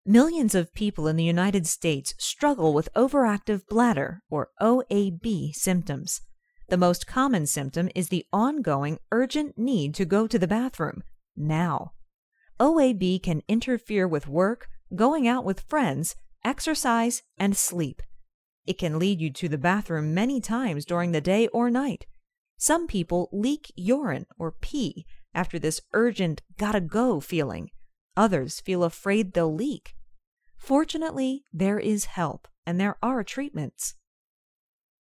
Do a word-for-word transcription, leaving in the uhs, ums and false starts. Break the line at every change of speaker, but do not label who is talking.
Millions of people in the United States struggle with overactive bladder, or O A B, symptoms. The most common symptom is the ongoing, urgent need to go to the bathroom, now. O A B can interfere with work, going out with friends, exercise, and sleep. It can lead you to the bathroom many times during the day or night. Some people leak urine or pee after this urgent, gotta go feeling. Others feel afraid they'll leak. Fortunately, there is help, and there are treatments.